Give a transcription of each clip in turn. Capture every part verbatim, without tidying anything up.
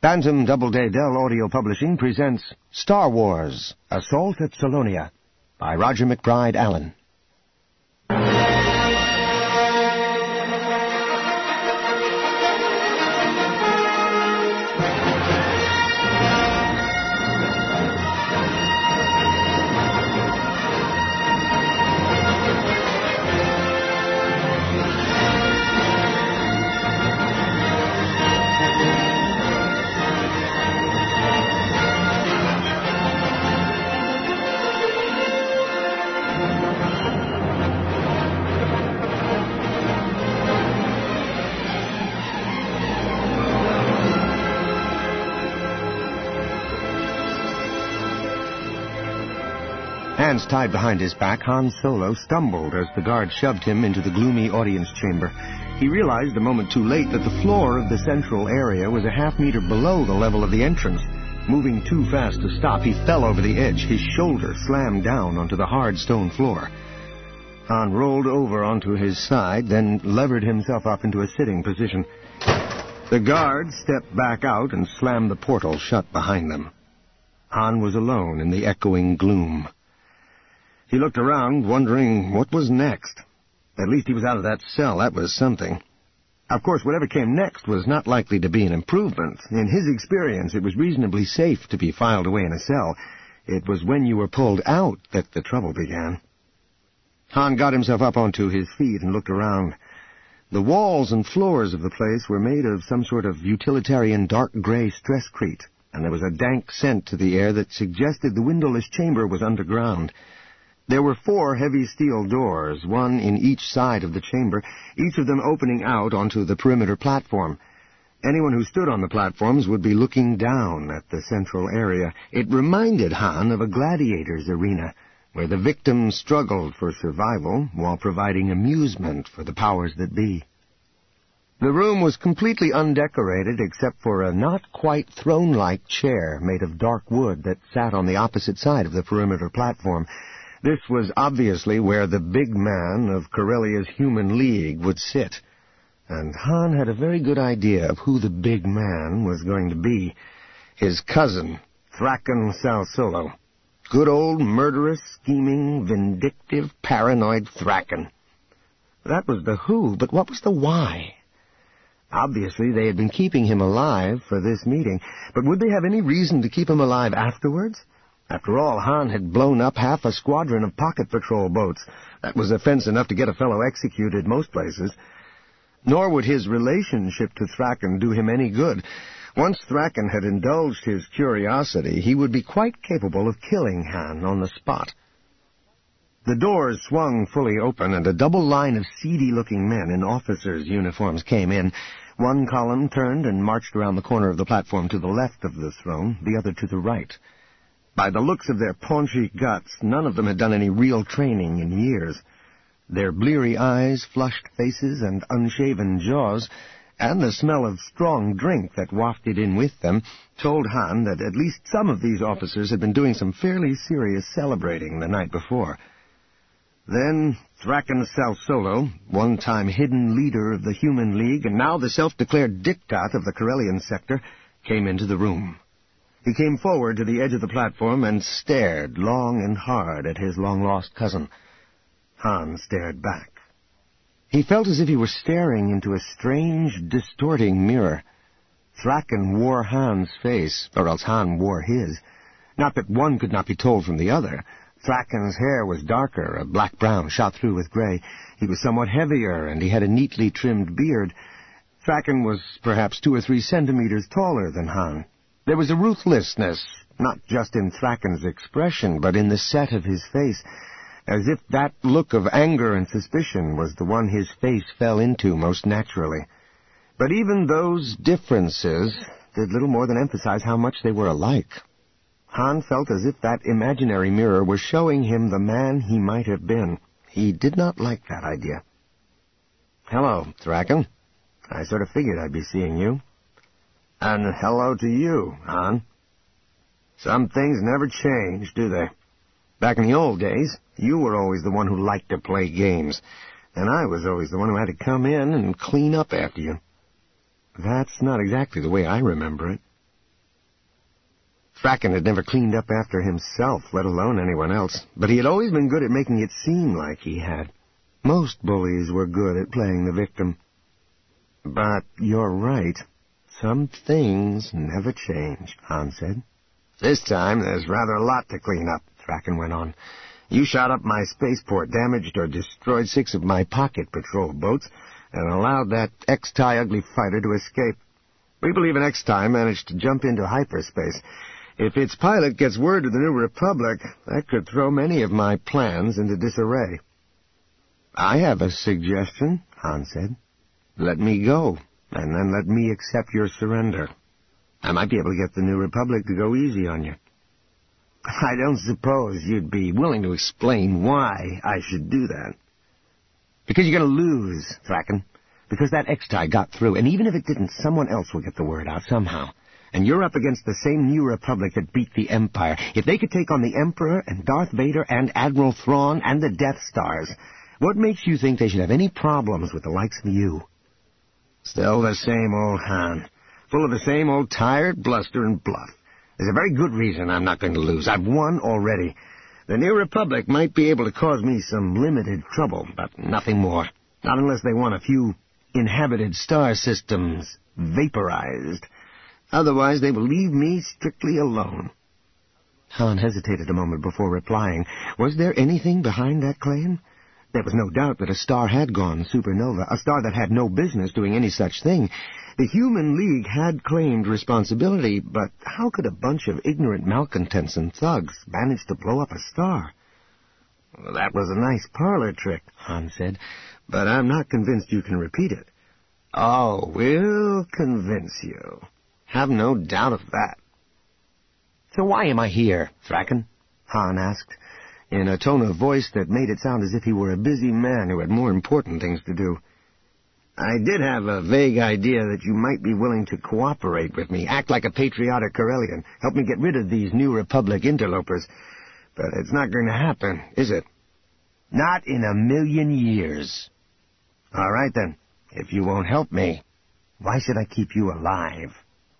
Bantam Doubleday Dell Audio Publishing presents Star Wars, Assault at Salonia, by Roger McBride Allen. Hands tied behind his back, Han Solo stumbled as the guard shoved him into the gloomy audience chamber. He realized a moment too late that the floor of the central area was a half meter below the level of the entrance. Moving too fast to stop, he fell over the edge. His shoulder slammed down onto the hard stone floor. Han rolled over onto his side, then levered himself up into a sitting position. The guard stepped back out and slammed the portal shut behind them. Han was alone in the echoing gloom. He looked around, wondering what was next. At least he was out of that cell. That was something. Of course, whatever came next was not likely to be an improvement. In his experience, it was reasonably safe to be filed away in a cell. It was when you were pulled out that the trouble began. Han got himself up onto his feet and looked around. The walls and floors of the place were made of some sort of utilitarian dark gray stresscrete, and there was a dank scent to the air that suggested the windowless chamber was underground. There were four heavy steel doors, one in each side of the chamber, each of them opening out onto the perimeter platform. Anyone who stood on the platforms would be looking down at the central area. It reminded Han of a gladiator's arena, where the victims struggled for survival while providing amusement for the powers that be. The room was completely undecorated except for a not-quite throne-like chair made of dark wood that sat on the opposite side of the perimeter platform. This was obviously where the big man of Corellia's Human League would sit, and Han had a very good idea of who the big man was going to be. His cousin, Thraken Sal Solo. Good old murderous, scheming, vindictive, paranoid Thraken. That was the who, but what was the why? Obviously, they had been keeping him alive for this meeting, but would they have any reason to keep him alive afterwards? After all, Han had blown up half a squadron of pocket patrol boats. That was offense enough to get a fellow executed most places. Nor would his relationship to Thraken do him any good. Once Thraken had indulged his curiosity, he would be quite capable of killing Han on the spot. The doors swung fully open, and a double line of seedy-looking men in officers' uniforms came in. One column turned and marched around the corner of the platform to the left of the throne, the other to the right. By the looks of their paunchy guts, none of them had done any real training in years. Their bleary eyes, flushed faces, and unshaven jaws, and the smell of strong drink that wafted in with them, told Han that at least some of these officers had been doing some fairly serious celebrating the night before. Then Thraken Sal Solo, one-time hidden leader of the Human League, and now the self-declared diktat of the Corellian sector, came into the room. He came forward to the edge of the platform and stared long and hard at his long-lost cousin. Han stared back. He felt as if he were staring into a strange, distorting mirror. Thraken wore Han's face, or else Han wore his. Not that one could not be told from the other. Thraken's hair was darker, a black-brown shot through with gray. He was somewhat heavier, and he had a neatly trimmed beard. Thraken was perhaps two or three centimeters taller than Han. There was a ruthlessness, not just in Thraken's expression, but in the set of his face, as if that look of anger and suspicion was the one his face fell into most naturally. But even those differences did little more than emphasize how much they were alike. Han felt as if that imaginary mirror were showing him the man he might have been. He did not like that idea. "Hello, Thraken. I sort of figured I'd be seeing you." "And hello to you, Han. Some things never change, do they? Back in the old days, you were always the one who liked to play games, and I was always the one who had to come in and clean up after you." "That's not exactly the way I remember it." Thraken had never cleaned up after himself, let alone anyone else, but he had always been good at making it seem like he had. Most bullies were good at playing the victim. But you're right. Some things never change, Han said. This time there's rather a lot to clean up, Thraken went on. You shot up my spaceport, damaged or destroyed six of my pocket patrol boats, and allowed that X-Tie ugly fighter to escape. We believe an X-Tie managed to jump into hyperspace. If its pilot gets word to the New Republic, that could throw many of my plans into disarray. I have a suggestion, Han said. Let me go, and then let me accept your surrender. I might be able to get the New Republic to go easy on you. I don't suppose you'd be willing to explain why I should do that. Because you're going to lose, Thraken. Because that X-Tie got through, and even if it didn't, someone else will get the word out somehow. And you're up against the same New Republic that beat the Empire. If they could take on the Emperor and Darth Vader and Admiral Thrawn and the Death Stars, what makes you think they should have any problems with the likes of you? Still the same old Han, full of the same old tired bluster and bluff. There's a very good reason I'm not going to lose. I've won already. The New Republic might be able to cause me some limited trouble, but nothing more. Not unless they want a few inhabited star systems vaporized. Otherwise, they will leave me strictly alone. Han hesitated a moment before replying. Was there anything behind that claim? There was no doubt that a star had gone supernova, a star that had no business doing any such thing. The Human League had claimed responsibility, but how could a bunch of ignorant malcontents and thugs manage to blow up a star? Well, that was a nice parlor trick, Han said, but I'm not convinced you can repeat it. Oh, we'll convince you. Have no doubt of that. So why am I here, Thraken? Han asked, in a tone of voice that made it sound as if he were a busy man who had more important things to do. I did have a vague idea that you might be willing to cooperate with me, act like a patriotic Corellian, help me get rid of these New Republic interlopers. But it's not going to happen, is it? Not in a million years. All right, then. If you won't help me, why should I keep you alive?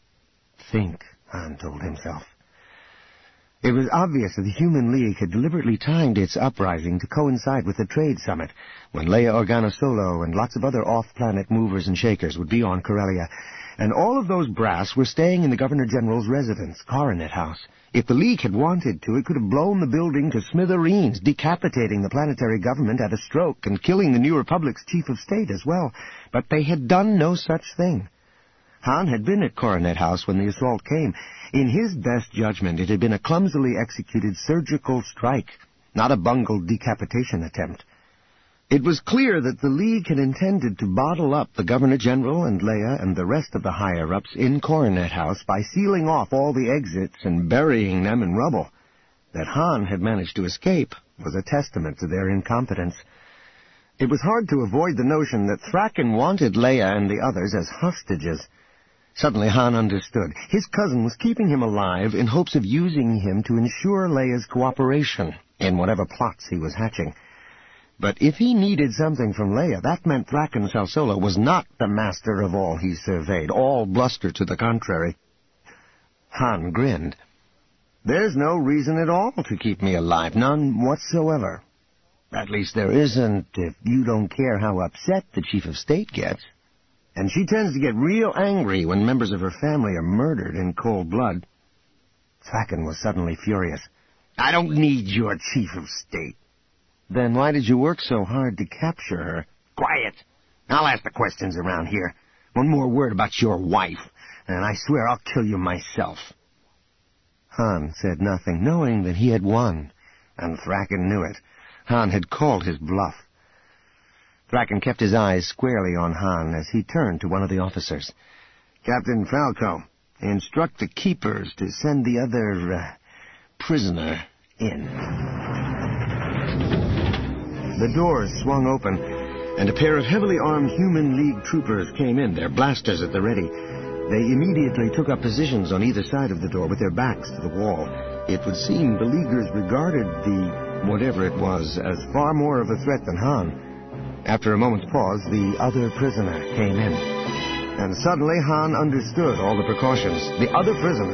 Think, Han told himself. It was obvious that the Human League had deliberately timed its uprising to coincide with the trade summit, when Leia Organa Solo and lots of other off-planet movers and shakers would be on Corellia, and all of those brass were staying in the Governor-General's residence, Coronet House. If the League had wanted to, it could have blown the building to smithereens, decapitating the planetary government at a stroke and killing the New Republic's chief of state as well. But they had done no such thing. Han had been at Coronet House when the assault came. In his best judgment, it had been a clumsily executed surgical strike, not a bungled decapitation attempt. It was clear that the League had intended to bottle up the Governor-General and Leia and the rest of the higher-ups in Coronet House by sealing off all the exits and burying them in rubble. That Han had managed to escape was a testament to their incompetence. It was hard to avoid the notion that Thraken wanted Leia and the others as hostages. Suddenly Han understood. His cousin was keeping him alive in hopes of using him to ensure Leia's cooperation in whatever plots he was hatching. But if he needed something from Leia, that meant Thraken Salsolo was not the master of all he surveyed, all bluster to the contrary. Han grinned. There's no reason at all to keep me alive, none whatsoever. At least there isn't if you don't care how upset the Chief of State gets. And she tends to get real angry when members of her family are murdered in cold blood. Thraken was suddenly furious. I don't need your Chief of State. Then why did you work so hard to capture her? Quiet! I'll ask the questions around here. One more word about your wife, and I swear I'll kill you myself. Han said nothing, knowing that he had won, and Thraken knew it. Han had called his bluff. Thraken kept his eyes squarely on Han as he turned to one of the officers. Captain Falco, instruct the keepers to send the other uh, prisoner in. The doors swung open, and a pair of heavily armed Human League troopers came in, their blasters at the ready. They immediately took up positions on either side of the door with their backs to the wall. It would seem the Leaguers regarded the whatever it was as far more of a threat than Han. After a moment's pause, the other prisoner came in. And suddenly Han understood all the precautions. The other prisoner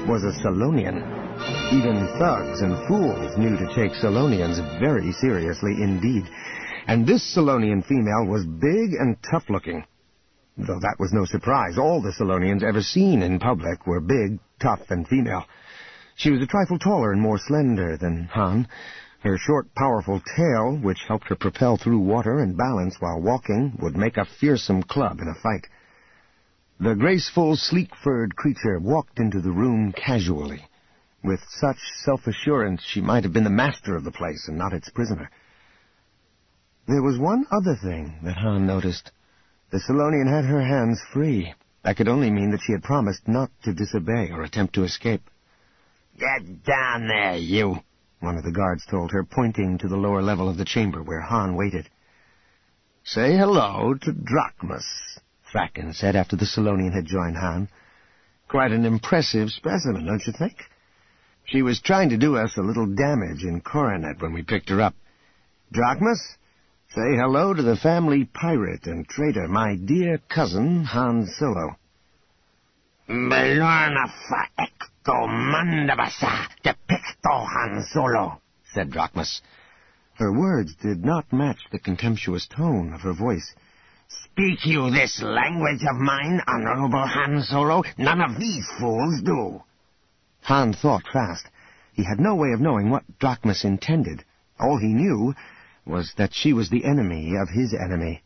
was a Solonian. Even thugs and fools knew to take Solonians very seriously indeed. And this Solonian female was big and tough-looking. Though that was no surprise, all the Solonians ever seen in public were big, tough, and female. She was a trifle taller and more slender than Han. Her short, powerful tail, which helped her propel through water and balance while walking, would make a fearsome club in a fight. The graceful, sleek-furred creature walked into the room casually. With such self-assurance, she might have been the master of the place and not its prisoner. There was one other thing that Han noticed. The Solonian had her hands free. That could only mean that she had promised not to disobey or attempt to escape. "Get down there, you," one of the guards told her, pointing to the lower level of the chamber where Han waited. "Say hello to Drachmus," Thraken said after the Solonian had joined Han. "Quite an impressive specimen, don't you think? She was trying to do us a little damage in Coronet when we picked her up. Drachmus, say hello to the family pirate and traitor, my dear cousin, Han Solo." "Belorna fa ecto mandabasa de picto Han Solo," said Drachmus. Her words did not match the contemptuous tone of her voice. "Speak you this language of mine, Honorable Han Solo? None of these fools do." Han thought fast. He had no way of knowing what Drachmus intended. All he knew was that she was the enemy of his enemy.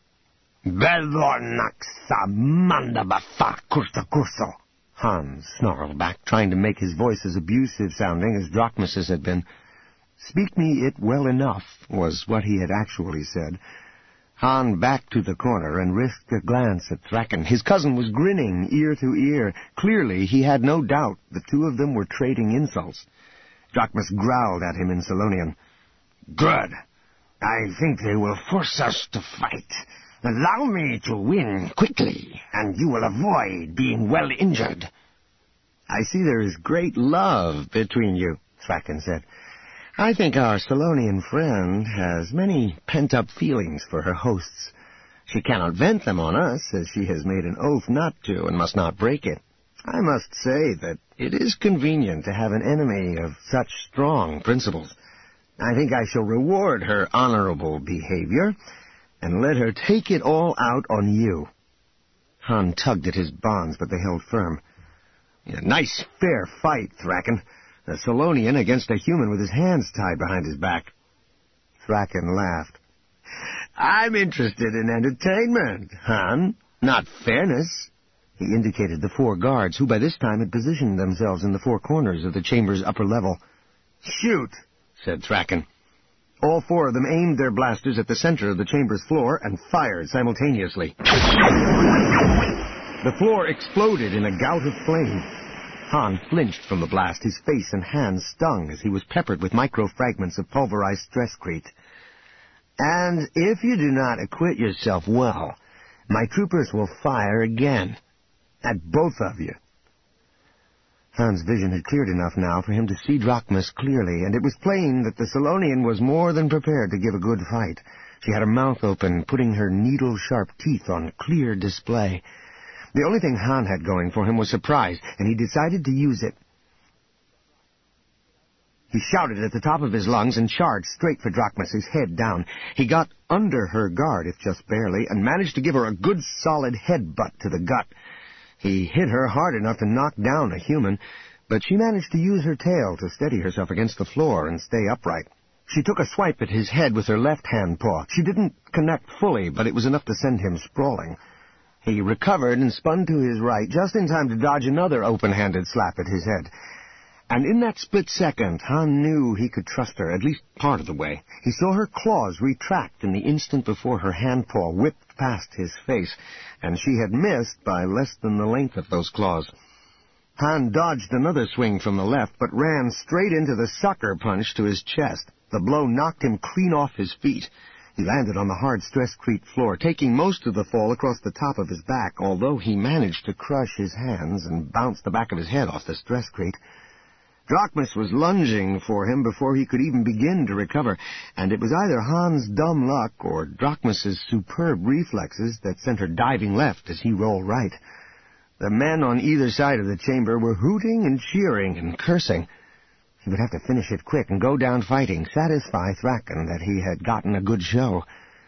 "Belornaxa mandabafa cursa curso," Han snarled back, trying to make his voice as abusive-sounding as Drachmus's had been. "Speak me it well enough," was what he had actually said. Han backed to the corner and risked a glance at Thraken. His cousin was grinning ear to ear. Clearly, he had no doubt the two of them were trading insults. Drachmus growled at him in Solonian. "Good. I think they will force us to fight. Allow me to win quickly, and you will avoid being well injured." "I see there is great love between you," Thraken said. "I think our Solonian friend has many pent-up feelings for her hosts. She cannot vent them on us, as she has made an oath not to and must not break it. I must say that it is convenient to have an enemy of such strong principles. I think I shall reward her honorable behavior and let her take it all out on you." Han tugged at his bonds, but they held firm. "A nice, fair fight, Thraken. A Solonian against a human with his hands tied behind his back." Thraken laughed. "I'm interested in entertainment, Han, not fairness." He indicated the four guards, who by this time had positioned themselves in the four corners of the chamber's upper level. "Shoot," said Thraken. All four of them aimed their blasters at the center of the chamber's floor and fired simultaneously. The floor exploded in a gout of flame. Han flinched from the blast. His face and hands stung as he was peppered with micro-fragments of pulverized stresscrete. "And if you do not acquit yourself well, my troopers will fire again. At both of you." Han's vision had cleared enough now for him to see Drachmus clearly, and it was plain that the Solonian was more than prepared to give a good fight. She had her mouth open, putting her needle-sharp teeth on clear display. The only thing Han had going for him was surprise, and he decided to use it. He shouted at the top of his lungs and charged straight for Drachmus, his head down. He got under her guard, if just barely, and managed to give her a good solid headbutt to the gut. He hit her hard enough to knock down a human, but she managed to use her tail to steady herself against the floor and stay upright. She took a swipe at his head with her left hand paw. She didn't connect fully, but it was enough to send him sprawling. He recovered and spun to his right, just in time to dodge another open-handed slap at his head. And in that split second, Han knew he could trust her, at least part of the way. He saw her claws retract in the instant before her hand paw whipped past his face, and she had missed by less than the length of those claws. Han dodged another swing from the left, but ran straight into the sucker punch to his chest. The blow knocked him clean off his feet. He landed on the hard stresscrete floor, taking most of the fall across the top of his back, although he managed to crush his hands and bounce the back of his head off the stresscrete. Drachmus was lunging for him before he could even begin to recover, and it was either Han's dumb luck or Drachmus's superb reflexes that sent her diving left as he rolled right. The men on either side of the chamber were hooting and cheering and cursing. He would have to finish it quick and go down fighting, satisfy Thraken that he had gotten a good show.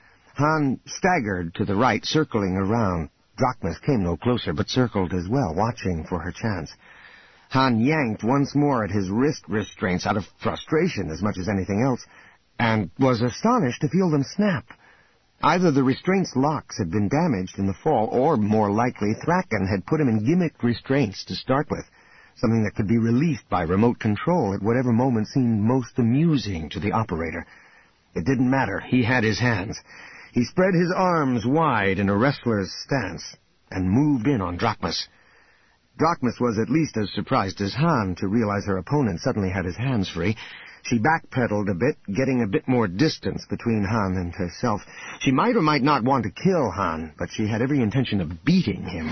Han staggered to the right, circling around. Drachmas came no closer, but circled as well, watching for her chance. Han yanked once more at his wrist restraints out of frustration as much as anything else, and was astonished to feel them snap. Either the restraints' locks had been damaged in the fall, or, more likely, Thraken had put him in gimmicked restraints to start with, something that could be released by remote control at whatever moment seemed most amusing to the operator. It didn't matter. He had his hands. He spread his arms wide in a wrestler's stance and moved in on Drachmas. Drachmas was at least as surprised as Han to realize her opponent suddenly had his hands free. She backpedaled a bit, getting a bit more distance between Han and herself. She might or might not want to kill Han, but she had every intention of beating him.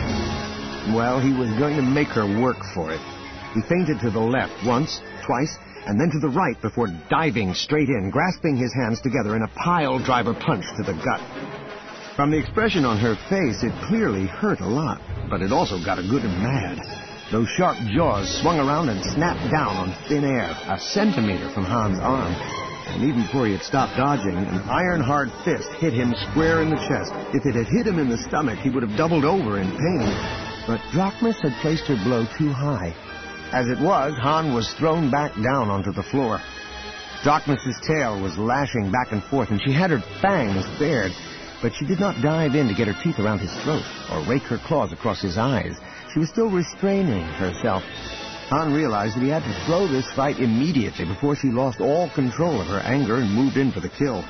Well, he was going to make her work for it. He feinted to the left once, twice, and then to the right before diving straight in, grasping his hands together in a pile-driver punch to the gut. From the expression on her face, it clearly hurt a lot, but it also got her good and mad. Those sharp jaws swung around and snapped down on thin air, a centimeter from Han's arm. And even before he had stopped dodging, an iron-hard fist hit him square in the chest. If it had hit him in the stomach, he would have doubled over in pain. But Drachmas had placed her blow too high. As it was, Han was thrown back down onto the floor. Drachmas's tail was lashing back and forth, and she had her fangs bared, but she did not dive in to get her teeth around his throat or rake her claws across his eyes. She was still restraining herself. Han realized that he had to throw this fight immediately before she lost all control of her anger and moved in for the kill.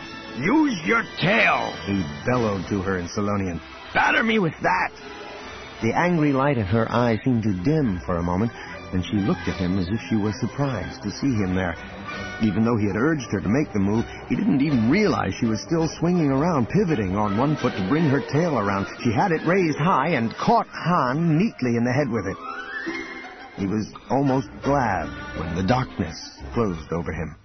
Use your tail, he bellowed to her in Selonian. Batter me with that. The angry light in her eye seemed to dim for a moment, and she looked at him as if she were surprised to see him there. Even though he had urged her to make the move, he didn't even realize she was still swinging around, pivoting on one foot to bring her tail around. She had it raised high and caught Han neatly in the head with it. He was almost glad when the darkness closed over him.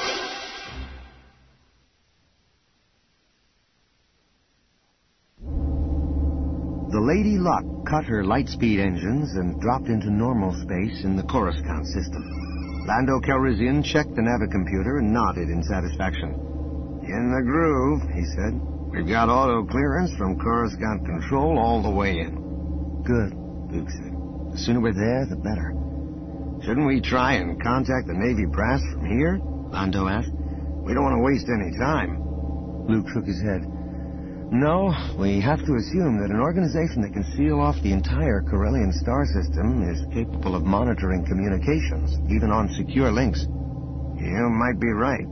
The Lady Luck cut her lightspeed engines and dropped into normal space in the Coruscant system. Lando Calrissian checked the navicomputer and nodded in satisfaction. In the groove, he said. We've got auto clearance from Coruscant control all the way in. Good, Luke said. The sooner we're there, the better. Shouldn't we try and contact the Navy brass from here? Lando asked. We don't want to waste any time. Luke shook his head. No, we have to assume that an organization that can seal off the entire Corellian star system is capable of monitoring communications, even on secure links. You might be right.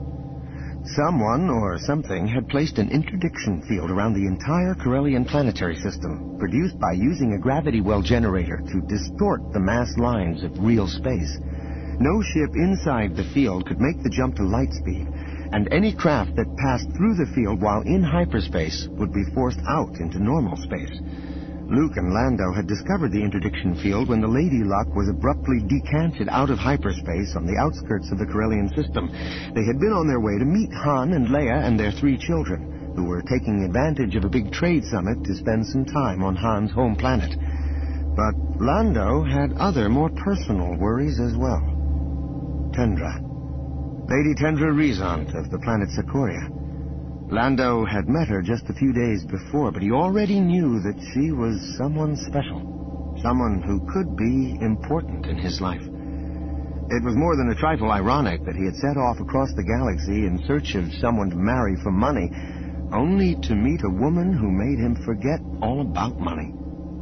Someone or something had placed an interdiction field around the entire Corellian planetary system, produced by using a gravity well generator to distort the mass lines of real space. No ship inside the field could make the jump to light speed, and any craft that passed through the field while in hyperspace would be forced out into normal space. Luke and Lando had discovered the interdiction field when the Lady Luck was abruptly decanted out of hyperspace on the outskirts of the Corellian system. They had been on their way to meet Han and Leia and their three children, who were taking advantage of a big trade summit to spend some time on Han's home planet. But Lando had other, more personal worries as well. Tendra. Lady Tendra Rezant of the planet Sikoria. Lando had met her just a few days before, but he already knew that she was someone special, someone who could be important in his life. It was more than a trifle ironic that he had set off across the galaxy in search of someone to marry for money, only to meet a woman who made him forget all about money.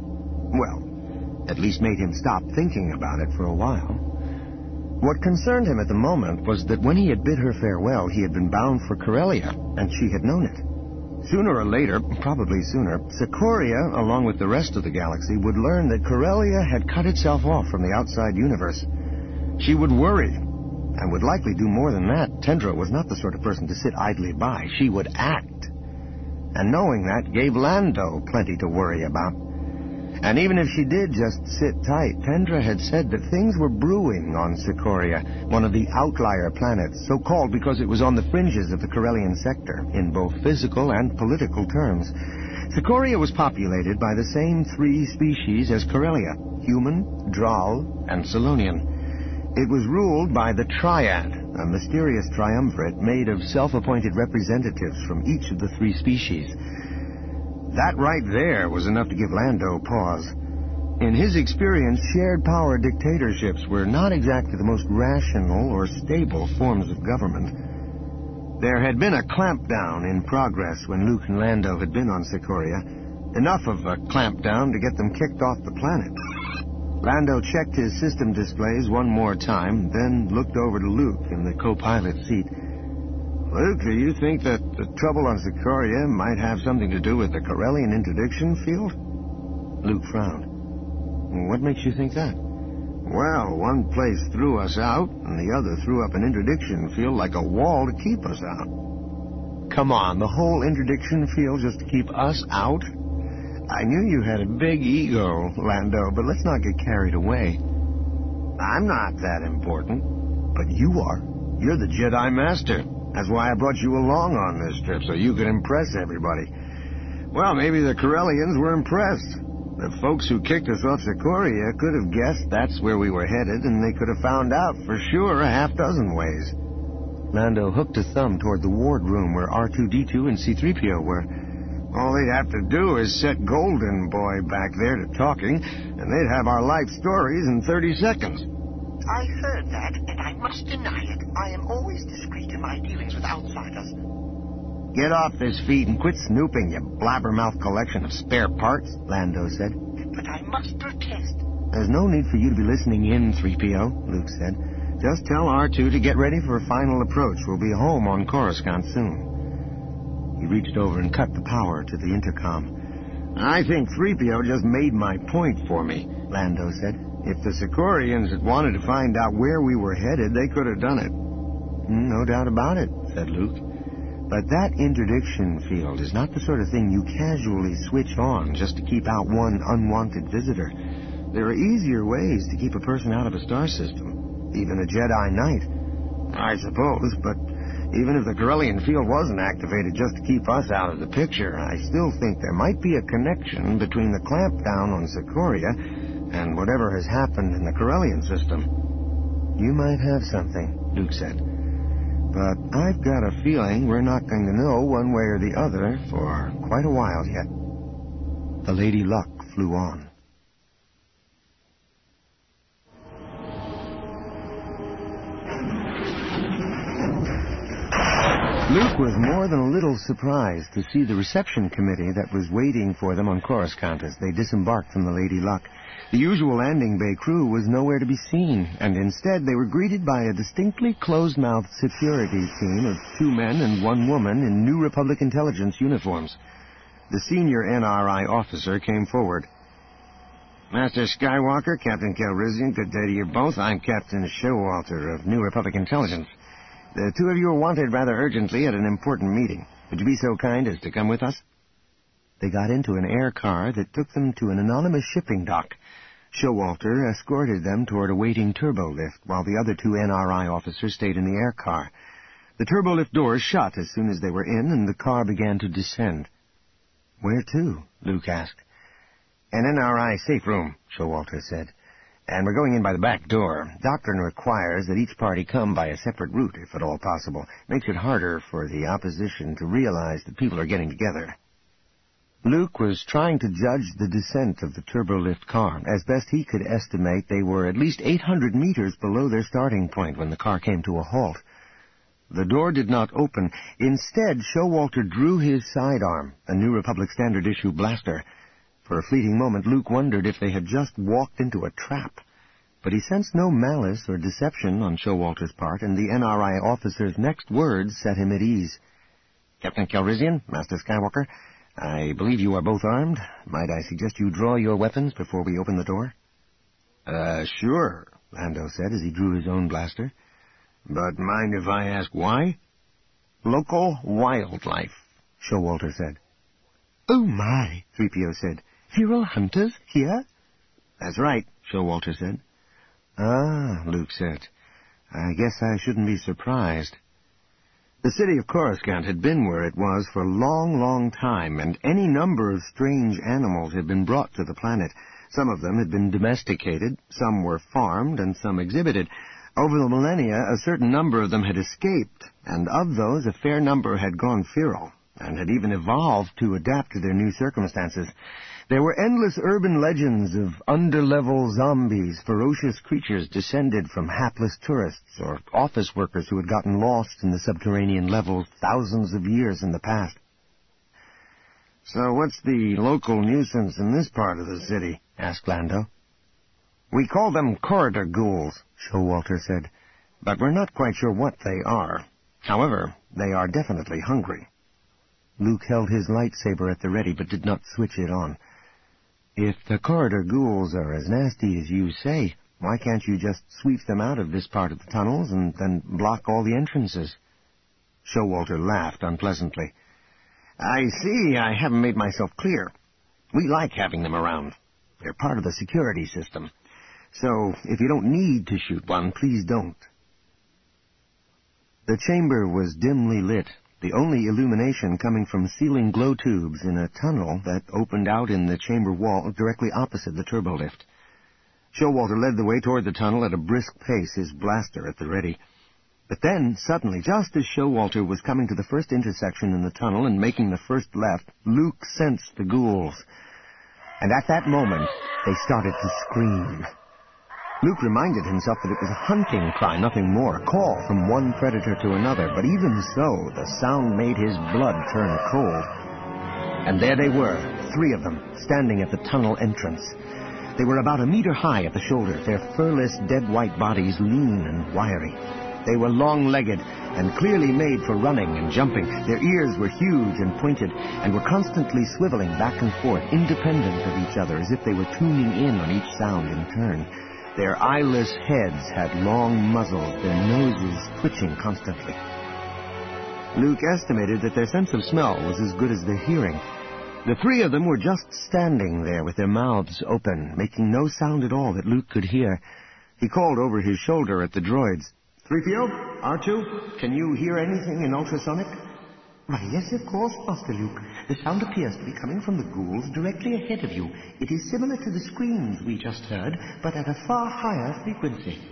Well, at least made him stop thinking about it for a while. What concerned him at the moment was that when he had bid her farewell, he had been bound for Corellia, and she had known it. Sooner or later, probably sooner, Sikoria, along with the rest of the galaxy, would learn that Corellia had cut itself off from the outside universe. She would worry, and would likely do more than that. Tendra was not the sort of person to sit idly by. She would act. And knowing that gave Lando plenty to worry about. And even if she did just sit tight, Tendra had said that things were brewing on Sikoria, one of the outlier planets, so called because it was on the fringes of the Corellian sector, in both physical and political terms. Sikoria was populated by the same three species as Corellia: human, Droll, and Solonian. It was ruled by the Triad, a mysterious triumvirate made of self-appointed representatives from each of the three species. That right there was enough to give Lando pause. In his experience, shared power dictatorships were not exactly the most rational or stable forms of government. There had been a clampdown in progress when Luke and Lando had been on Sikoria, enough of a clampdown to get them kicked off the planet. Lando checked his system displays one more time, then looked over to Luke in the co-pilot seat. Luke, do you think that the trouble on Sikoria might have something to do with the Corellian interdiction field? Luke frowned. What makes you think that? Well, one place threw us out, and the other threw up an interdiction field like a wall to keep us out. Come on, the whole interdiction field just to keep us out? I knew you had a big ego, Lando, but let's not get carried away. I'm not that important. But you are. You're the Jedi Master. That's why I brought you along on this trip, so you could impress everybody. Well, maybe the Corellians were impressed. The folks who kicked us off Sikoria could have guessed that's where we were headed, and they could have found out for sure a half dozen ways. Lando hooked a thumb toward the ward room where R two D two and C three P O were. All they'd have to do is set Golden Boy back there to talking, and they'd have our life stories in thirty seconds. I heard that, and I must deny it. I am always discreet in my dealings with outsiders. Get off his feet and quit snooping, you blabbermouth collection of spare parts, Lando said. But I must protest. There's no need for you to be listening in, three P O, Luke said. Just tell R two to get ready for a final approach. We'll be home on Coruscant soon. He reached over and cut the power to the intercom. I think three P O just made my point for me, Lando said. If the Sicorians had wanted to find out where we were headed, they could have done it. No doubt about it, said Luke. But that interdiction field is not the sort of thing you casually switch on just to keep out one unwanted visitor. There are easier ways to keep a person out of a star system, even a Jedi Knight. I suppose, but even if the Corellian field wasn't activated just to keep us out of the picture, I still think there might be a connection between the clampdown on Sikoria and whatever has happened in the Corellian system. You might have something, Luke said. But I've got a feeling we're not going to know one way or the other for quite a while yet. The Lady Luck flew on. Luke was more than a little surprised to see the reception committee that was waiting for them on Coruscant as they disembarked from the Lady Luck. The usual landing bay crew was nowhere to be seen, and instead they were greeted by a distinctly closed-mouthed security team of two men and one woman in New Republic intelligence uniforms. The senior N R I officer came forward. Master Skywalker, Captain Calrissian, good day to you both. I'm Captain Showalter of New Republic intelligence. The two of you are wanted rather urgently at an important meeting. Would you be so kind as to come with us? They got into an air car that took them to an anonymous shipping dock. Showalter escorted them toward a waiting turbolift, while the other two N R I officers stayed in the air car. The turbolift doors shut as soon as they were in, and the car began to descend. Where to? Luke asked. An N R I safe room, Showalter said. And we're going in by the back door. Doctrine requires that each party come by a separate route, if at all possible. Makes it harder for the opposition to realize that people are getting together. Luke was trying to judge the descent of the turbolift car. As best he could estimate, they were at least eight hundred meters below their starting point when the car came to a halt. The door did not open. Instead, Showalter drew his sidearm, a New Republic Standard Issue blaster. For a fleeting moment, Luke wondered if they had just walked into a trap. But he sensed no malice or deception on Showalter's part, and the N R I officer's next words set him at ease. Captain Calrissian, Master Skywalker, I believe you are both armed. Might I suggest you draw your weapons before we open the door? Uh, sure, Lando said as he drew his own blaster. But mind if I ask why? Local wildlife, Showalter said. Oh my, three P O said. Feral hunters here? That's right, Showalter said. Ah, Luke said. I guess I shouldn't be surprised. The city of Coruscant had been where it was for a long, long time, and any number of strange animals had been brought to the planet. Some of them had been domesticated, some were farmed, and some exhibited. Over the millennia, a certain number of them had escaped, and of those a fair number had gone feral, and had even evolved to adapt to their new circumstances. There were endless urban legends of underlevel zombies, ferocious creatures descended from hapless tourists or office workers who had gotten lost in the subterranean levels thousands of years in the past. "So what's the local nuisance in this part of the city?" asked Lando. "We call them corridor ghouls," Showalter said, "but we're not quite sure what they are. However, they are definitely hungry." Luke held his lightsaber at the ready, but did not switch it on. "If the corridor ghouls are as nasty as you say, why can't you just sweep them out of this part of the tunnels and then block all the entrances?" Showalter laughed unpleasantly. "I see I haven't made myself clear. We like having them around. They're part of the security system. So, if you don't need to shoot one, please don't." The chamber was dimly lit, the only illumination coming from ceiling glow tubes in a tunnel that opened out in the chamber wall directly opposite the turbolift. Showalter led the way toward the tunnel at a brisk pace, his blaster at the ready. But then, suddenly, just as Showalter was coming to the first intersection in the tunnel and making the first left, Luke sensed the ghouls. And at that moment, they started to scream. Luke reminded himself that it was a hunting cry, nothing more, a call from one predator to another, but even so, the sound made his blood turn cold. And there they were, three of them, standing at the tunnel entrance. They were about a meter high at the shoulder, their furless, dead-white bodies lean and wiry. They were long-legged and clearly made for running and jumping. Their ears were huge and pointed and were constantly swiveling back and forth, independent of each other, as if they were tuning in on each sound in turn. Their eyeless heads had long muzzles, their noses twitching constantly. Luke estimated that their sense of smell was as good as their hearing. The three of them were just standing there with their mouths open, making no sound at all that Luke could hear. He called over his shoulder at the droids. three P O, R two, can you hear anything in ultrasonic?" "Why, yes, of course, Master Luke. The sound appears to be coming from the ghouls directly ahead of you. It is similar to the screams we just heard, but at a far higher frequency."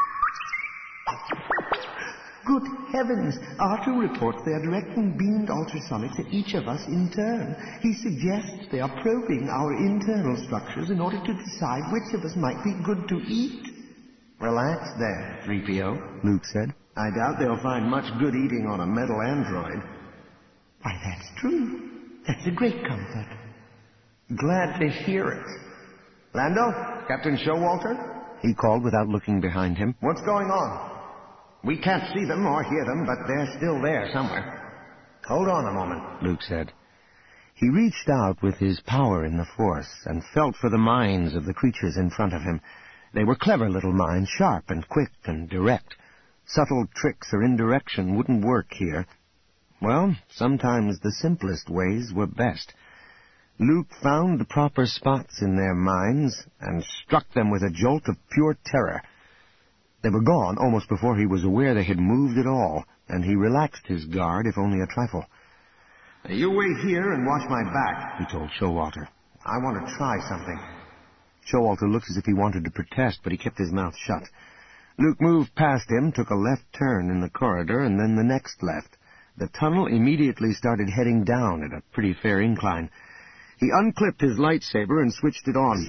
"Good heavens! R two reports they are directing beamed ultrasonics at each of us in turn. He suggests they are probing our internal structures in order to decide which of us might be good to eat." "Relax there, three P O, Luke said. "I doubt they'll find much good eating on a metal android." "Why, that's true. That's a great comfort." "Glad to hear it. Lando, Captain Showalter?" he called without looking behind him. "What's going on? We can't see them or hear them, but they're still there somewhere." "Hold on a moment," Luke said. He reached out with his power in the Force and felt for the minds of the creatures in front of him. They were clever little minds, sharp and quick and direct. Subtle tricks or indirection wouldn't work here. Well, sometimes the simplest ways were best. Luke found the proper spots in their minds and struck them with a jolt of pure terror. They were gone almost before he was aware they had moved at all, and he relaxed his guard, if only a trifle. "You wait here and watch my back," he told Showalter. "I want to try something." Showalter looked as if he wanted to protest, but he kept his mouth shut. Luke moved past him, took a left turn in the corridor, and then the next left. The tunnel immediately started heading down at a pretty fair incline. He unclipped his lightsaber and switched it on.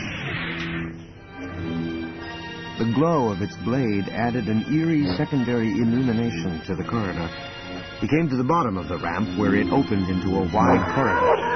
The glow of its blade added an eerie secondary illumination to the corridor. He came to the bottom of the ramp, where it opened into a wide corridor.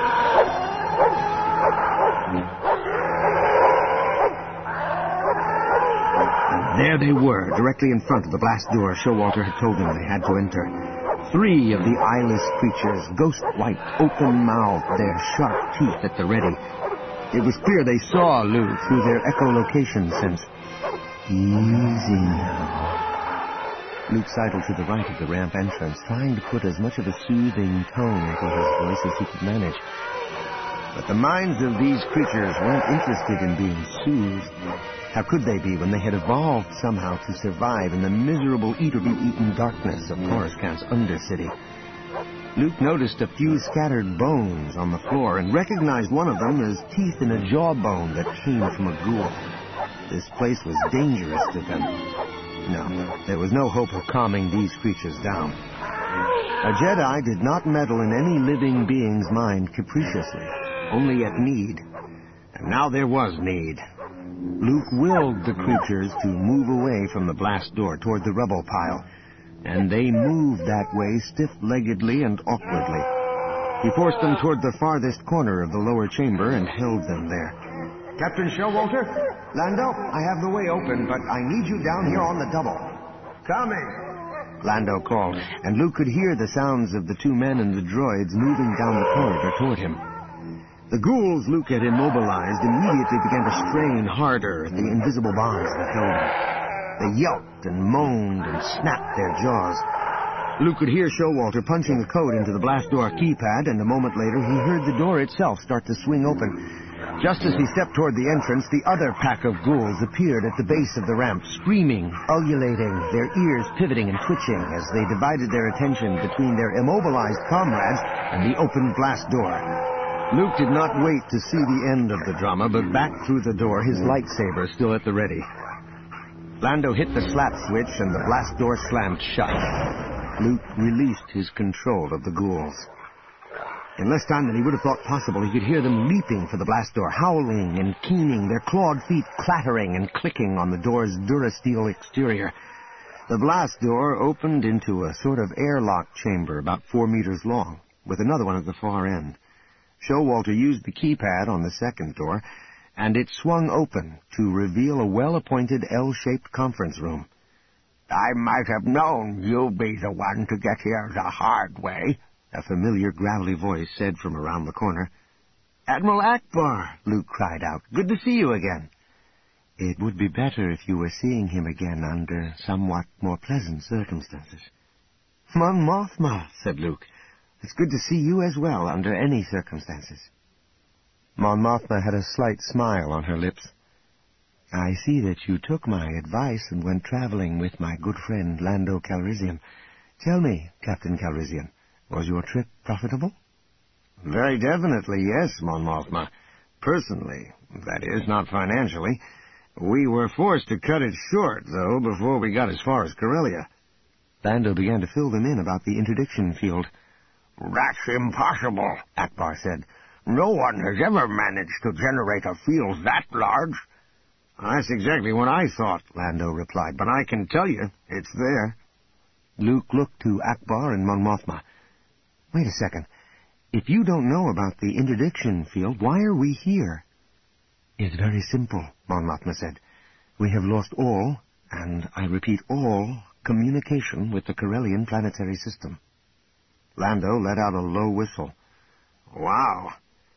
There they were, directly in front of the blast door Showalter had told them they had to enter. Three of the eyeless creatures, ghost-white, open-mouthed, their sharp teeth at the ready. It was clear they saw Luke through their echolocation sense. Easy now. Luke sidled to the right of the ramp entrance, trying to put as much of a soothing tone into his voice as he could manage. But the minds of these creatures weren't interested in being soothed. How could they be when they had evolved somehow to survive in the miserable eat-or-be-eaten darkness of Coruscant's Undercity? Luke noticed a few scattered bones on the floor and recognized one of them as teeth in a jawbone that came from a ghoul. This place was dangerous to them. No, there was no hope of calming these creatures down. A Jedi did not meddle in any living being's mind capriciously, only at need. And now there was need. Luke willed the creatures to move away from the blast door toward the rubble pile, and they moved that way stiff-leggedly and awkwardly. He forced them toward the farthest corner of the lower chamber and held them there. Captain Showalter? Lando, I have the way open, but I need you down here on the double. Coming! Lando called, and Luke could hear the sounds of the two men and the droids moving down the corridor toward him. The ghouls Luke had immobilized immediately began to strain harder at the invisible bars that held them. They yelped and moaned and snapped their jaws. Luke could hear Showalter punching the code into the blast door keypad, and a moment later he heard the door itself start to swing open. Just as he stepped toward the entrance, the other pack of ghouls appeared at the base of the ramp, screaming, ululating, their ears pivoting and twitching as they divided their attention between their immobilized comrades and the open blast door. Luke did not wait to see the end of the drama, but backed through the door, his lightsaber still at the ready. Lando hit the slap switch, and the blast door slammed shut. Luke released his control of the ghouls. In less time than he would have thought possible, he could hear them leaping for the blast door, howling and keening, their clawed feet clattering and clicking on the door's durasteel exterior. The blast door opened into a sort of airlock chamber about four meters long, with another one at the far end. Showalter used the keypad on the second door, and it swung open to reveal a well-appointed L-shaped conference room. I might have known you'd be the one to get here the hard way, a familiar gravelly voice said from around the corner. Admiral Ackbar, Luke cried out. Good to see you again. It would be better if you were seeing him again under somewhat more pleasant circumstances. Mon Mothma, said Luke. It's good to see you as well under any circumstances. Mon Mothma had a slight smile on her lips. I see that you took my advice and went traveling with my good friend Lando Calrissian. Tell me, Captain Calrissian, was your trip profitable? Very definitely, yes, Mon Mothma. Personally, that is, not financially. We were forced to cut it short, though, before we got as far as Corellia. Lando began to fill them in about the interdiction field. That's impossible, Ackbar said. No one has ever managed to generate a field that large. That's exactly what I thought, Lando replied, but I can tell you, it's there. Luke looked to Ackbar and Mon Mothma. Wait a second. If you don't know about the interdiction field, why are we here? It's very simple, Mon Mothma said. We have lost all, and I repeat all, communication with the Corellian planetary system. Lando let out a low whistle. Wow.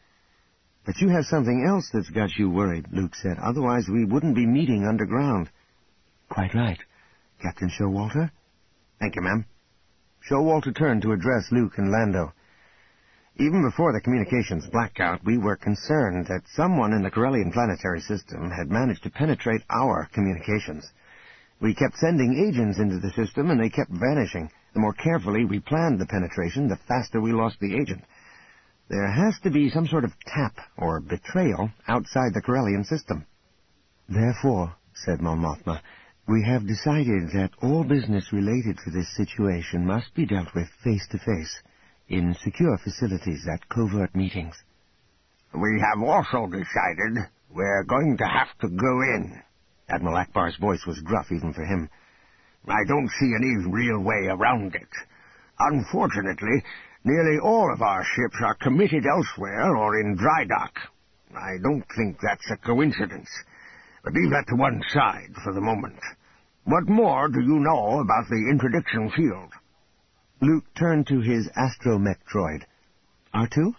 But you have something else that's got you worried, Luke said. Otherwise we wouldn't be meeting underground. Quite right. Captain Showalter? Thank you, ma'am. Showalter turned to address Luke and Lando. Even before the communications blackout, we were concerned that someone in the Corellian planetary system had managed to penetrate our communications. We kept sending agents into the system, and they kept vanishing. The more carefully we planned the penetration, the faster we lost the agent. There has to be some sort of tap or betrayal outside the Corellian system. Therefore, said Mon Mothma, we have decided that all business related to this situation must be dealt with face-to-face, in secure facilities at covert meetings. We have also decided we're going to have to go in. Admiral Ackbar's voice was gruff even for him. I don't see any real way around it. Unfortunately, nearly all of our ships are committed elsewhere or in dry dock. I don't think that's a coincidence. But leave that to one side for the moment. What more do you know about the interdiction field? Luke turned to his astromech droid. R two?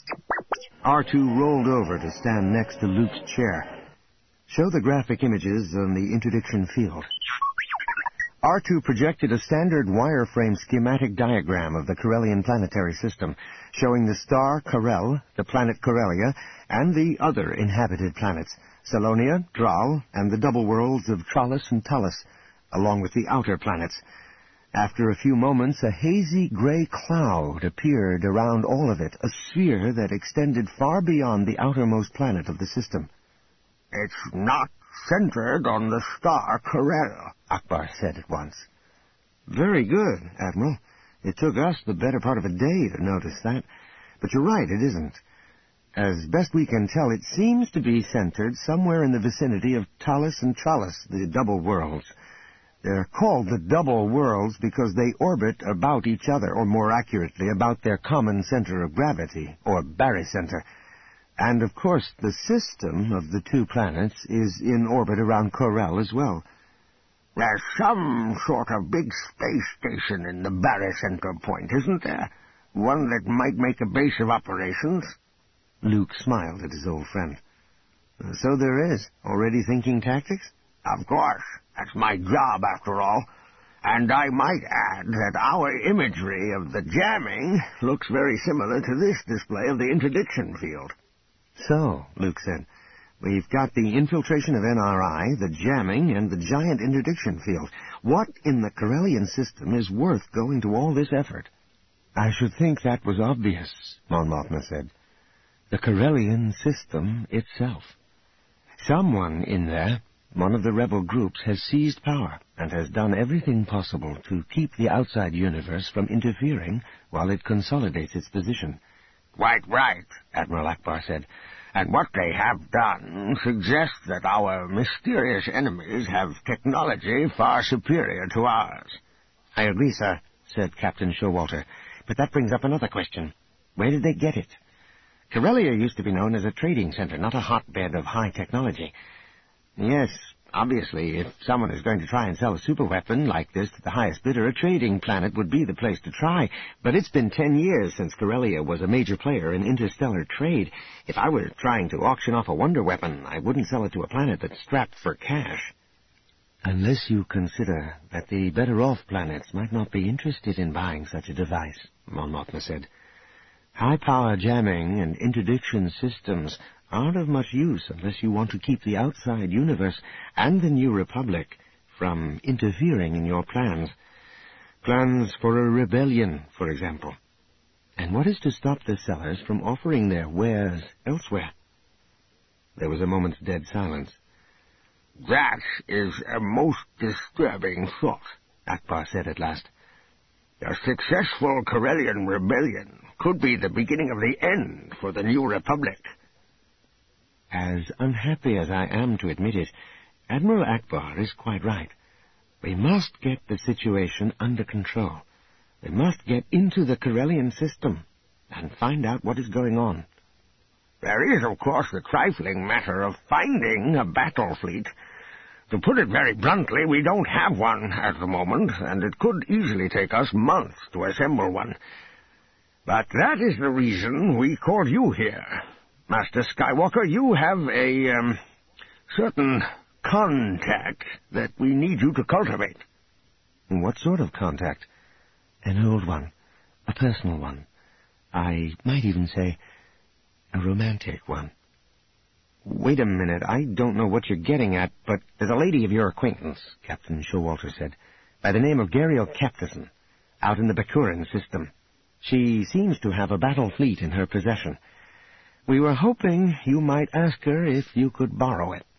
R two rolled over to stand next to Luke's chair. Show the graphic images on the interdiction field. R two projected a standard wireframe schematic diagram of the Corellian planetary system, showing the star Corel, the planet Corellia, and the other inhabited planets, Salonia, Dral, and the double worlds of Trallus and Tullus, along with the outer planets. After a few moments, a hazy gray cloud appeared around all of it, a sphere that extended far beyond the outermost planet of the system. It's not centered on the star Corel, Akbar said at once. Very good, Admiral. It took us the better part of a day to notice that. But you're right, it isn't. As best we can tell, it seems to be centered somewhere in the vicinity of Tullus and Trallus, the double worlds. They're called the double worlds because they orbit about each other, or more accurately, about their common center of gravity, or barycenter. And, of course, the system of the two planets is in orbit around Corel as well. There's some sort of big space station in the barycenter point, isn't there? One that might make a base of operations? Luke smiled at his old friend. So there is. Already thinking tactics? Of course. That's my job, after all. And I might add that our imagery of the jamming looks very similar to this display of the interdiction field. So, Luke said, we've got the infiltration of N R I, the jamming, and the giant interdiction field. What in the Corellian system is worth going to all this effort? I should think that was obvious, Mon Mothma said. The Corellian system itself. Someone in there, one of the rebel groups, has seized power and has done everything possible to keep the outside universe from interfering while it consolidates its position. Quite right, Admiral Akbar said. And what they have done suggests that our mysterious enemies have technology far superior to ours. I agree, sir, said Captain Showalter. But that brings up another question. Where did they get it? Corellia used to be known as a trading center, not a hotbed of high technology. Yes, obviously, if someone is going to try and sell a superweapon like this to the highest bidder, a trading planet would be the place to try. But it's been ten years since Corellia was a major player in interstellar trade. If I were trying to auction off a wonder weapon, I wouldn't sell it to a planet that's strapped for cash. Unless you consider that the better-off planets might not be interested in buying such a device, Mon Mothma said. High-power jamming and interdiction systems aren't of much use unless you want to keep the outside universe and the New Republic from interfering in your plans. Plans for a rebellion, for example. And what is to stop the sellers from offering their wares elsewhere? There was a moment's dead silence. That is a most disturbing thought, Akbar said at last. A successful Corellian rebellion could be the beginning of the end for the New Republic. As unhappy as I am to admit it, Admiral Akbar is quite right. We must get the situation under control. We must get into the Corellian system and find out what is going on. There is, of course, the trifling matter of finding a battle fleet. To put it very bluntly, we don't have one at the moment, and it could easily take us months to assemble one. But that is the reason we called you here. Master Skywalker, you have a um, certain contact that we need you to cultivate. What sort of contact? An old one, a personal one. I might even say a romantic one. Wait a minute, I don't know what you're getting at, but there's a lady of your acquaintance, Captain Showalter said, by the name of Gariel Captison, out in the Bakuran system. She seems to have a battle fleet in her possession. We were hoping you might ask her if you could borrow it.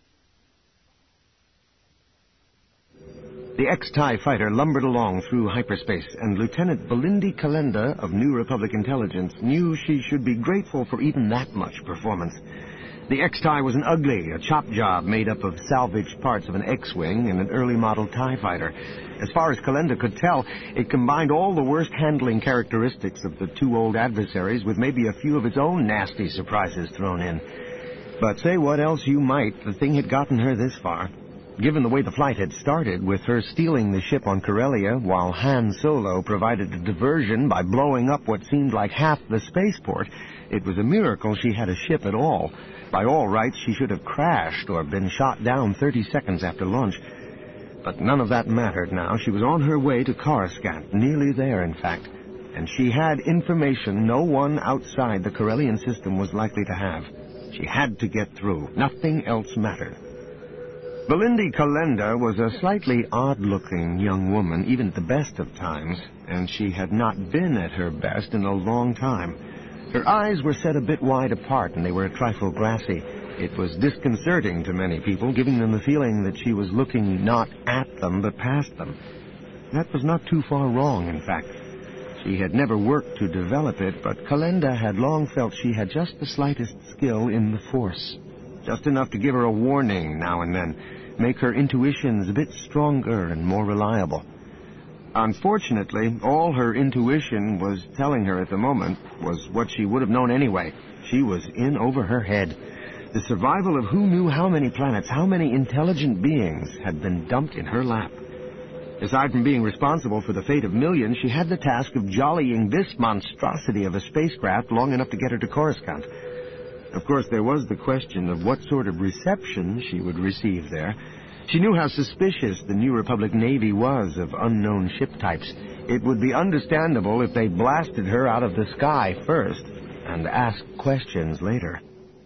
The X-TIE fighter lumbered along through hyperspace, and Lieutenant Belindi Kalenda of New Republic Intelligence knew she should be grateful for even that much performance. The X-TIE was an ugly, a chop job made up of salvaged parts of an X-Wing and an early model TIE fighter. As far as Kalenda could tell, it combined all the worst handling characteristics of the two old adversaries with maybe a few of its own nasty surprises thrown in. But say what else you might, the thing had gotten her this far. Given the way the flight had started, with her stealing the ship on Corellia, while Han Solo provided a diversion by blowing up what seemed like half the spaceport, it was a miracle she had a ship at all. By all rights, she should have crashed or been shot down thirty seconds after launch. But none of that mattered now. She was on her way to Coruscant, nearly there, in fact. And she had information no one outside the Corellian system was likely to have. She had to get through. Nothing else mattered. Belindi Calenda was a slightly odd-looking young woman, even at the best of times, and she had not been at her best in a long time. Her eyes were set a bit wide apart, and they were a trifle glassy. It was disconcerting to many people, giving them the feeling that she was looking not at them, but past them. That was not too far wrong, in fact. She had never worked to develop it, but Calenda had long felt she had just the slightest skill in the Force. Just enough to give her a warning now and then, make her intuitions a bit stronger and more reliable. Unfortunately, all her intuition was telling her at the moment was what she would have known anyway. She was in over her head. The survival of who knew how many planets, how many intelligent beings, had been dumped in her lap. Aside from being responsible for the fate of millions, she had the task of jollying this monstrosity of a spacecraft long enough to get her to Coruscant. Of course, there was the question of what sort of reception she would receive there. She knew how suspicious the New Republic Navy was of unknown ship types. It would be understandable if they blasted her out of the sky first and asked questions later.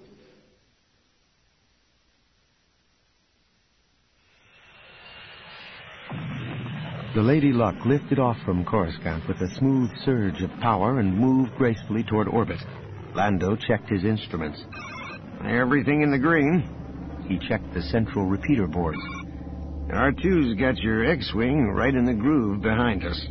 The Lady Luck lifted off from Coruscant with a smooth surge of power and moved gracefully toward orbit. Lando checked his instruments. Everything in the green. He checked the central repeater boards. R two's got your X-Wing right in the groove behind us.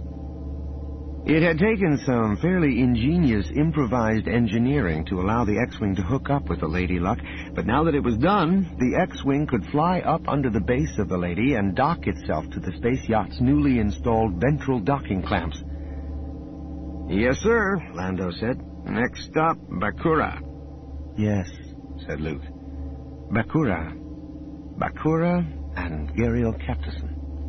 It had taken some fairly ingenious improvised engineering to allow the X-Wing to hook up with the Lady Luck, but now that it was done, the X-Wing could fly up under the base of the Lady and dock itself to the space yacht's newly installed ventral docking clamps. Yes, sir, Lando said. Next stop, Bakura. Yes, said Luke. Bakura. Bakura and Gariel Captason.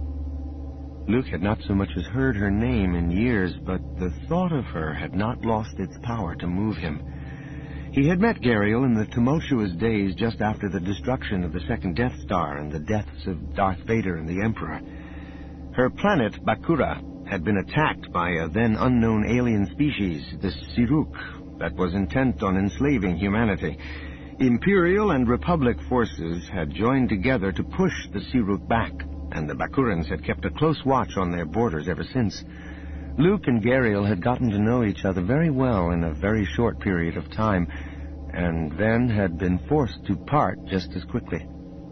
Luke had not so much as heard her name in years, but the thought of her had not lost its power to move him. He had met Gariel in the tumultuous days just after the destruction of the second Death Star and the deaths of Darth Vader and the Emperor. Her planet, Bakura, had been attacked by a then-unknown alien species, the Siruk, that was intent on enslaving humanity. Imperial and Republic forces had joined together to push the Siruk back, and the Bakurans had kept a close watch on their borders ever since. Luke and Gariel had gotten to know each other very well in a very short period of time, and then had been forced to part just as quickly.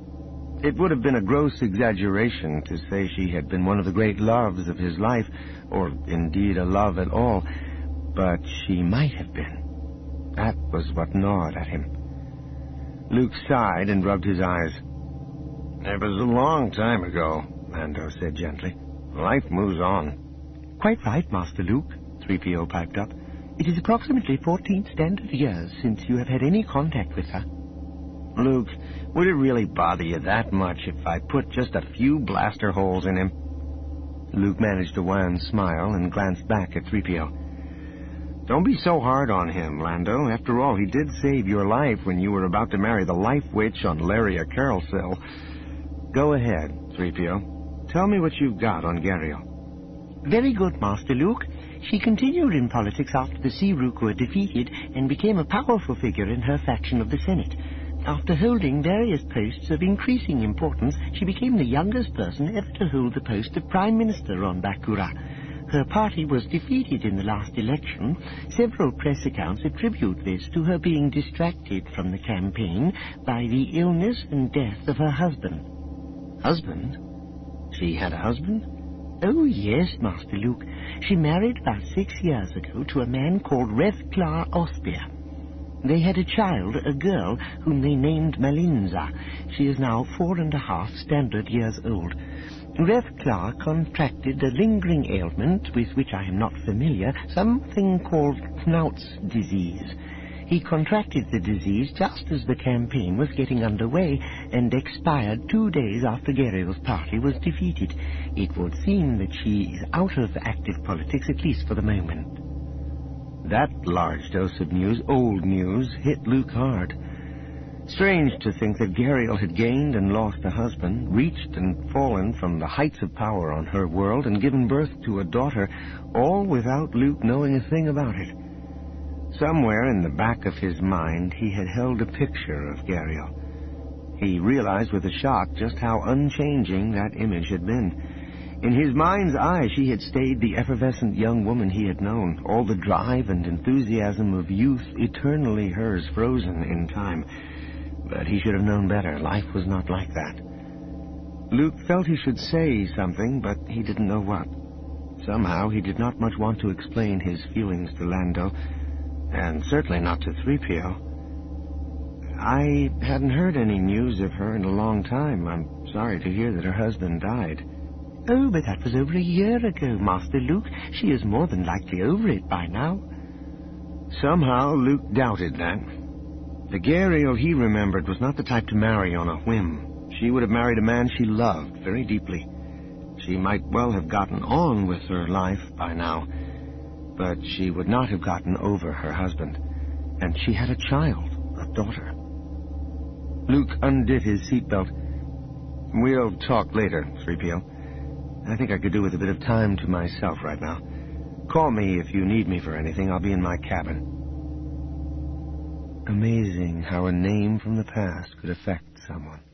It would have been a gross exaggeration to say she had been one of the great loves of his life, or indeed a love at all, but she might have been. That was what gnawed at him. Luke sighed and rubbed his eyes. It was a long time ago, Lando said gently. Life moves on. Quite right, Master Luke, three P O piped up. It is approximately fourteen standard years since you have had any contact with her. Luke, would it really bother you that much if I put just a few blaster holes in him? Luke managed a wan smile and glanced back at three P O. Don't be so hard on him, Lando. After all, he did save your life when you were about to marry the Life Witch on Laria Carousel. Go ahead, three P O. Tell me what you've got on Gariel. Very good, Master Luke. She continued in politics after the Siruk were defeated and became a powerful figure in her faction of the Senate. After holding various posts of increasing importance, she became the youngest person ever to hold the post of Prime Minister on Bakura. Her party was defeated in the last election. Several press accounts attribute this to her being distracted from the campaign by the illness and death of her husband. Husband? She had a husband? Oh, yes, Master Luke. She married about six years ago to a man called Revklar Ospia. They had a child, a girl, whom they named Malinza. She is now four and a half standard years old. Revklar contracted a lingering ailment with which I am not familiar, something called Knaut's disease. He contracted the disease just as the campaign was getting underway and expired two days after Gariel's party was defeated. It would seem that she is out of active politics, at least for the moment. That large dose of news, old news, hit Luke hard. Strange to think that Gariel had gained and lost a husband, reached and fallen from the heights of power on her world, and given birth to a daughter, all without Luke knowing a thing about it. Somewhere in the back of his mind, he had held a picture of Gariel. He realized with a shock just how unchanging that image had been. In his mind's eye, she had stayed the effervescent young woman he had known, all the drive and enthusiasm of youth eternally hers, frozen in time. But he should have known better. Life was not like that. Luke felt he should say something, but he didn't know what. Somehow he did not much want to explain his feelings to Lando, and certainly not to three P O. I hadn't heard any news of her in a long time. I'm sorry to hear that her husband died. Oh, but that was over a year ago, Master Luke. She is more than likely over it by now. Somehow Luke doubted that. The Gariel he remembered was not the type to marry on a whim. She would have married a man she loved very deeply. She might well have gotten on with her life by now, but she would not have gotten over her husband. And she had a child, a daughter. Luke undid his seatbelt. We'll talk later, three P O. I think I could do with a bit of time to myself right now. Call me if you need me for anything. I'll be in my cabin. Amazing how a name from the past could affect someone.